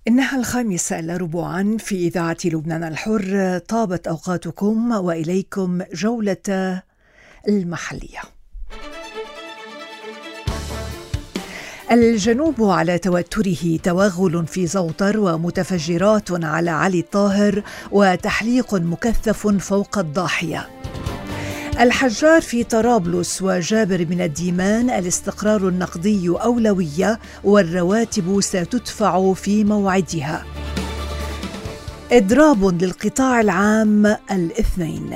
إنها 5:15 في إذاعة لبنان الحر. طابت أوقاتكم وإليكم جولة المحلية. الجنوب على توتره، توغل في زوطر ومتفجرات على علي الطاهر وتحليق مكثف فوق الضاحية. الحجار في طرابلس وجابر من الديمان، الاستقرار النقدي أولوية والرواتب ستدفع في موعدها. إضراب للقطاع العام الاثنين.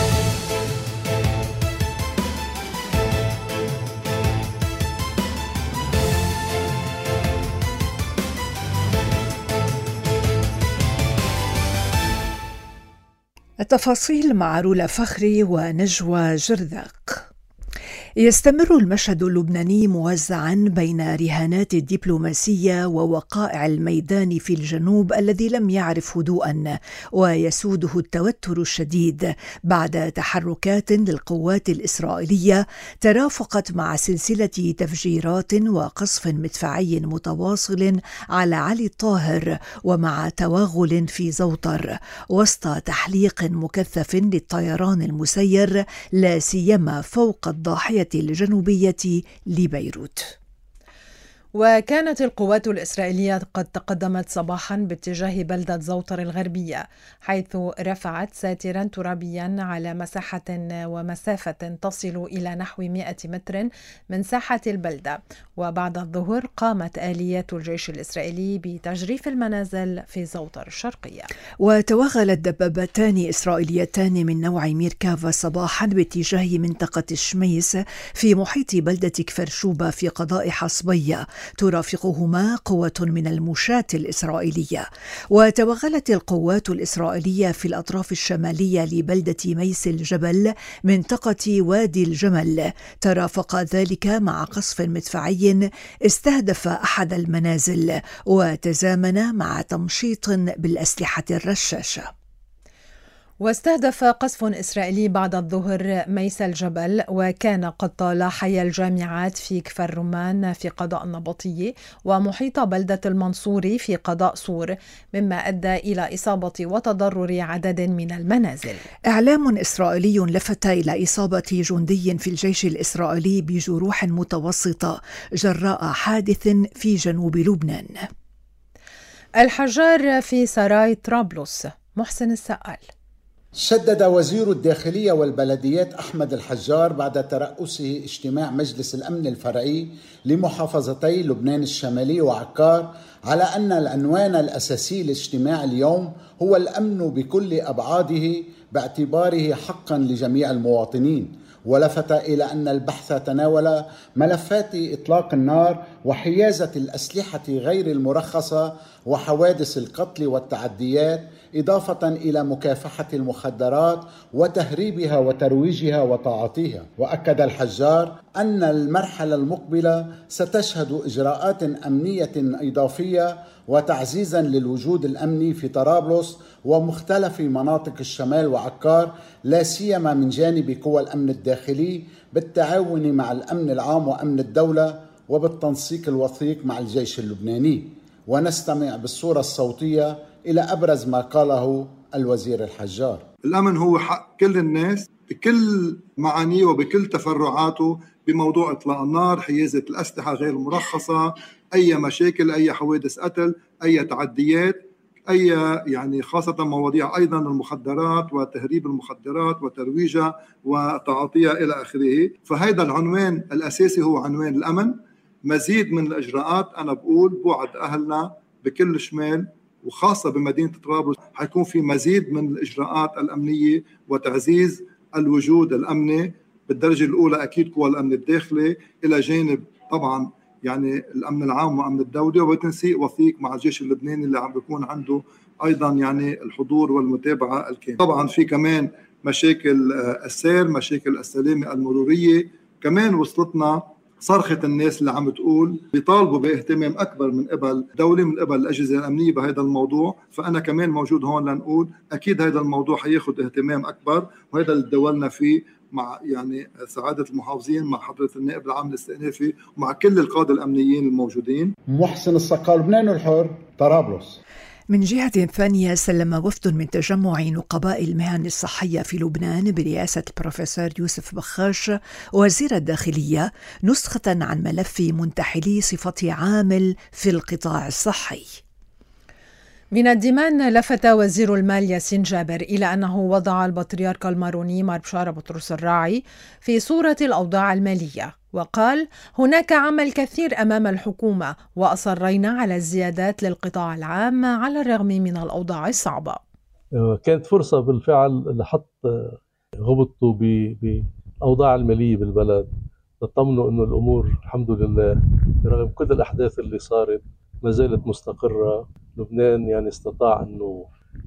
التفاصيل مع رولا فخري ونجوى جرذاق. يستمر المشهد اللبناني موزعا بين رهانات الدبلوماسية ووقائع الميدان في الجنوب الذي لم يعرف هدوءا، ويسوده التوتر الشديد بعد تحركات للقوات الإسرائيلية ترافقت مع سلسلة تفجيرات وقصف مدفعي متواصل على علي الطاهر، ومع توغل في زوطر وسط تحليق مكثف للطيران المسير لا سيما فوق الضاحية الجنوبية لبيروت. وكانت القوات الإسرائيلية قد تقدمت صباحا باتجاه بلدة زوطر الغربية، حيث رفعت ساترا ترابيا على مساحة ومسافة تصل إلى نحو 100 متر من ساحة البلدة. وبعد الظهر قامت آليات الجيش الإسرائيلي بتجريف المنازل في زوطر الشرقية. وتوغلت دبابتان إسرائيليتان من نوع ميركافا صباحا باتجاه منطقة الشميس في محيط بلدة كفرشوبة في قضاء حصبية، ترافقهما قوة من المشاة الإسرائيلية. وتوغلت القوات الإسرائيلية في الأطراف الشمالية لبلدة ميس الجبل منطقة وادي الجمل، ترافق ذلك مع قصف مدفعي استهدف أحد المنازل وتزامن مع تمشيط بالأسلحة الرشاشة. واستهدف قصف إسرائيلي بعد الظهر ميس الجبل، وكان قد طال حي الجامعات في كفر رمان في قضاء النبطية ومحيط بلدة المنصوري في قضاء صور، مما أدى إلى إصابة وتضرر عدد من المنازل. إعلام إسرائيلي لفت إلى إصابة جندي في الجيش الإسرائيلي بجروح متوسطة جراء حادث في جنوب لبنان. الحجار في سراي طرابلس. محسن السقال. شدد وزير الداخلية والبلديات أحمد الحجار بعد ترأسه اجتماع مجلس الأمن الفرعي لمحافظتي لبنان الشمالي وعكار على أن العنوان الأساسي لاجتماع اليوم هو الأمن بكل أبعاده باعتباره حقا لجميع المواطنين. ولفت إلى أن البحث تناول ملفات إطلاق النار وحيازة الأسلحة غير المرخصة وحوادث القتل والتعديات، إضافة إلى مكافحة المخدرات وتهريبها وترويجها وتعاطيها. وأكد الحجار أن المرحلة المقبلة ستشهد إجراءات أمنية إضافية وتعزيزا للوجود الأمني في طرابلس ومختلف مناطق الشمال وعكار، لا سيما من جانب قوى الأمن الداخلي بالتعاون مع الأمن العام وأمن الدولة وبالتنسيق الوثيق مع الجيش اللبناني. ونستمع بالصورة الصوتية إلى أبرز ما قاله الوزير الحجار. الأمن هو حق كل الناس بكل معانيه وبكل تفرعاته، بموضوع إطلاق النار، حيازة الأسلحة غير المرخصة، أي مشاكل، أي حوادث قتل، أي تعديات، أي يعني خاصة مواضيع أيضا المخدرات وتهريب المخدرات وترويجها وتعاطيها إلى آخره. فهذا العنوان الأساسي هو عنوان الأمن. مزيد من الإجراءات، أنا بقول بوعد أهلنا بكل شمال وخاصة بمدينة طرابلس حيكون في مزيد من الإجراءات الأمنية وتعزيز الوجود الأمني بالدرجة الأولى، أكيد قوى الأمن الداخلي إلى جانب طبعا يعني الأمن العام وأمن الدولة، وبتنسيق وثيق مع الجيش اللبناني اللي عم بيكون عنده أيضا يعني الحضور والمتابعة الكاملة. طبعا في كمان مشاكل السير، مشاكل السلامة المرورية. كمان وصلتنا صرخة الناس اللي عم تقول بيطالبوا باهتمام أكبر من قبل الدولة، من قبل الأجهزة الأمنية بهذا الموضوع. فأنا كمان موجود هون لنقول أكيد هذا الموضوع حياخد اهتمام أكبر، وهذا اللي تدولنا فيه مع يعني سعادة المحافظين، مع حضرة النائب العام الاستئنافي، ومع كل القادة الأمنيين الموجودين. محسن الصقال، لبنان الحر، طرابلس. من جهة ثانية، سلم وفد من تجمع نقباء المهن الصحية في لبنان برئاسة البروفيسور يوسف بخاش وزير الداخلية نسخة عن ملف منتحلي صفة عامل في القطاع الصحي. من الدمان، لفت وزير المال ياسين جابر إلى أنه وضع البطريرك الماروني مار بشارة بطرس الراعي في صورة الأوضاع المالية، وقال: هناك عمل كثير أمام الحكومة، وأصرينا على الزيادات للقطاع العام على الرغم من الأوضاع الصعبة. كانت فرصة بالفعل لحط غبطوا بالأوضاع المالية بالبلد، نطمنوا أنه الأمور الحمد لله برغم كل الأحداث اللي صارت ما زالت مستقرة. لبنان يعني استطاع أنه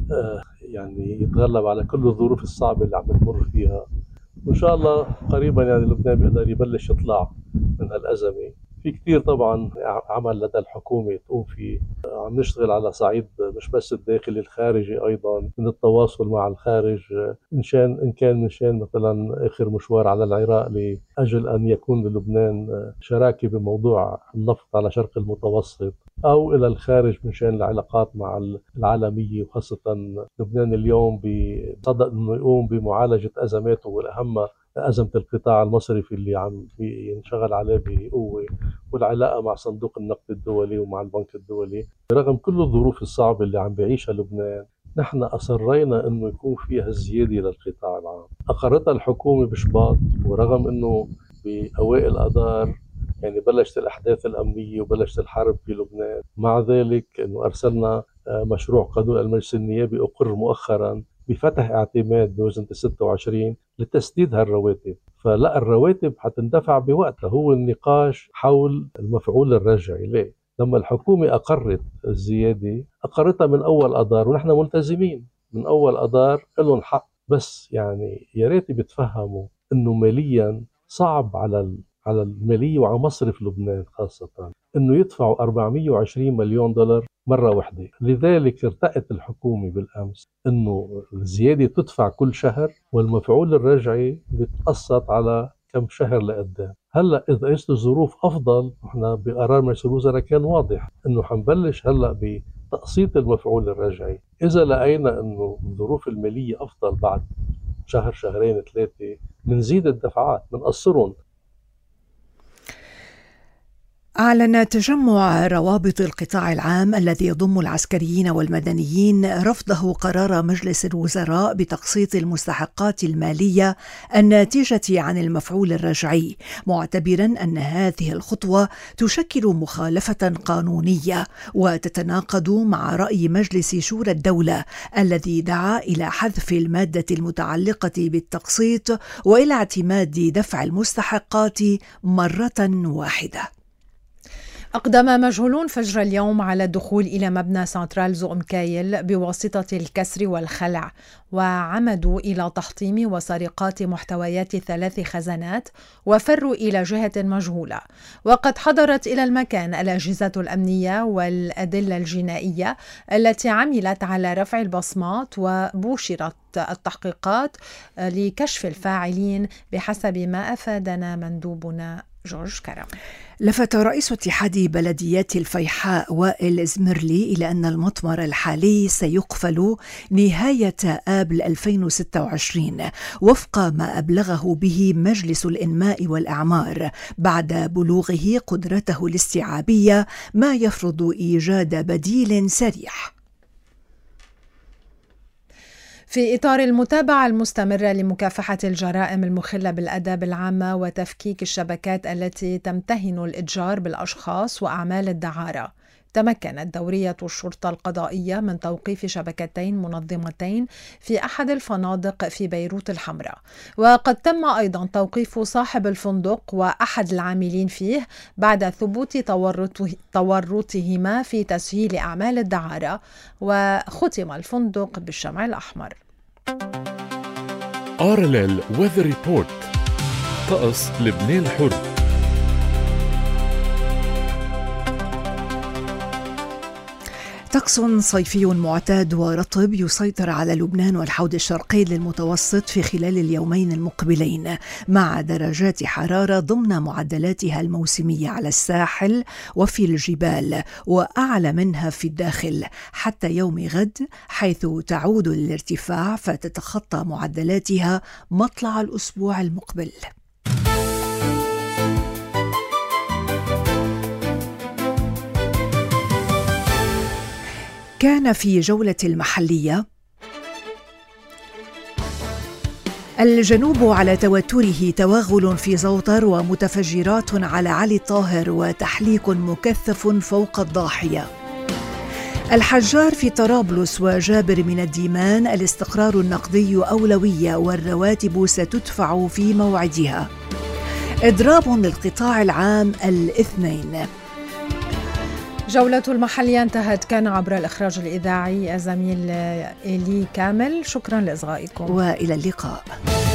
يعني يتغلب على كل الظروف الصعبة اللي عم نمر فيها، وإن شاء الله قريبا يعني لبنان بيقدر يبلش يطلع من هالأزمة. في كتير طبعا عمل لدى الحكومة تقوم فيه، عم نشتغل على صعيد مش بس الداخلي، الخارجي أيضا، من التواصل مع الخارج إن كان من شان مثلا آخر مشوار على العراق لأجل أن يكون للبنان شراكة بموضوع النفط على شرق المتوسط، أو إلى الخارج من شان العلاقات مع العالمية، وخاصة لبنان اليوم بصدد أنه يقوم بمعالجة أزماته، والأهم أزمة القطاع المصرفي اللي عم ينشغل عليه بقوة، والعلاقة مع صندوق النقد الدولي ومع البنك الدولي. برغم كل الظروف الصعبة اللي عم بيعيشها لبنان، نحن أصرينا أنه يكون فيها الزيادة للقطاع العام. أقرتها الحكومة بشباط، ورغم أنه بأوائل أذار يعني بلشت الأحداث الأمنية وبلشت الحرب في لبنان، مع ذلك أنه أرسلنا مشروع قانون المجلس النيابي أقر مؤخرا بفتح اعتماد بوزنة 26 لتسديد هالرواتب. فلا، الرواتب حتندفع بوقتها. هو النقاش حول المفعول الرجعي. ليه؟ لما الحكومة أقرت الزيادة أقرتها من أول أذار، ونحن ملتزمين من أول أذار لهم حق، بس يعني يا ريت بتفهموا إنه ماليا صعب على المالية وعلى مصرف لبنان خاصة إنه يدفعوا 420 مليون دولار مرة واحدة. لذلك ارتأت الحكومة بالأمس إنه الزيادة تدفع كل شهر، والمفعول الرجعي بيتقسط على كم شهر لقدام. هلا إذا قست الظروف أفضل، إحنا بقرار مجلس الوزراء كان واضح إنه حنبلش هلا بتقسيط المفعول الرجعي. إذا لقينا إنه الظروف المالية أفضل بعد شهر شهرين ثلاثة، منزيد الدفعات، منقصرهم. أعلن تجمع روابط القطاع العام الذي يضم العسكريين والمدنيين رفضه قرار مجلس الوزراء بتقسيط المستحقات المالية الناتجة عن المفعول الرجعي، معتبرا أن هذه الخطوة تشكل مخالفة قانونية وتتناقض مع رأي مجلس شورى الدولة الذي دعا إلى حذف المادة المتعلقة بالتقسيط وإلى اعتماد دفع المستحقات مرة واحدة. أقدم مجهولون فجر اليوم على الدخول إلى مبنى سنترال زوم كايل بواسطة الكسر والخلع، وعمدوا إلى تحطيم وسرقات محتويات 3 خزانات وفروا إلى جهة مجهولة. وقد حضرت إلى المكان الأجهزة الأمنية والأدلة الجنائية التي عملت على رفع البصمات، وبوشرت التحقيقات لكشف الفاعلين بحسب ما أفادنا مندوبنا جورج كرم. لفت رئيس اتحاد بلديات الفيحاء وائل زمرلي إلى أن المطمر الحالي سيقفل نهاية آبل 2026 وفق ما أبلغه به مجلس الإنماء والأعمار بعد بلوغه قدرته الاستيعابية، ما يفرض إيجاد بديل سريع. في إطار المتابعة المستمرة لمكافحة الجرائم المخلة بالآداب العامة وتفكيك الشبكات التي تمتهن الإتجار بالأشخاص وأعمال الدعارة، تمكنت دورية الشرطة القضائية من توقيف شبكتين منظمتين في أحد الفنادق في بيروت الحمراء، وقد تم أيضا توقيف صاحب الفندق وأحد العاملين فيه بعد ثبوت تورطهما في تسهيل أعمال الدعارة، وختم الفندق بالشمع الأحمر. RLL Weather Report. طقس لبنان الحر. طقس صيفي معتاد ورطب يسيطر على لبنان والحوض الشرقي للمتوسط في خلال اليومين المقبلين، مع درجات حرارة ضمن معدلاتها الموسمية على الساحل وفي الجبال، وأعلى منها في الداخل حتى يوم غد، حيث تعود للارتفاع فتتخطى معدلاتها مطلع الأسبوع المقبل. كان في جولة المحلية الجنوب على توتره توغل في زوطر ومتفجرات على علي الطاهر وتحليق مكثف فوق الضاحية. الحجار في طرابلس وجابر من الديمان الاستقرار النقدي أولوية والرواتب ستدفع في موعدها. إضراب للقطاع العام الاثنين. جولة المحلية انتهت. كان عبر الإخراج الإذاعي الزميل إيلي كامل. شكرا لإصغائكم وإلى اللقاء.